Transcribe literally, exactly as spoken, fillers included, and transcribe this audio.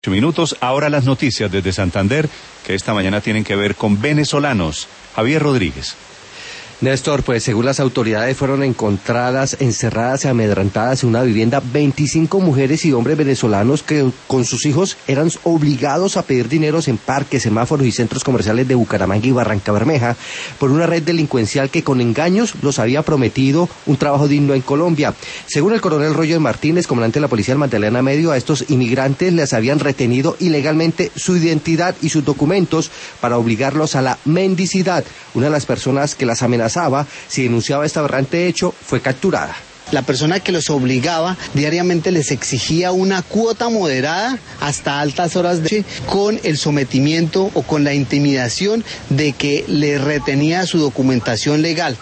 Minutos, ahora las noticias desde Santander, que esta mañana tienen que ver con venezolanos. Javier Rodríguez. Néstor, pues según las autoridades fueron encontradas encerradas y amedrentadas en una vivienda veinticinco mujeres y hombres venezolanos que con sus hijos eran obligados a pedir dineros en parques, semáforos y centros comerciales de Bucaramanga y Barrancabermeja por una red delincuencial que con engaños los había prometido un trabajo digno en Colombia. Según el coronel Roger Martínez, comandante de la policía del Magdalena Medio, a estos inmigrantes les habían retenido ilegalmente su identidad y sus documentos para obligarlos a la mendicidad. Una de las personas que las amenazaba si denunciaba este aberrante hecho fue capturada. La persona que los obligaba diariamente les exigía una cuota moderada hasta altas horas de noche con el sometimiento o con la intimidación de que les retenía su documentación legal.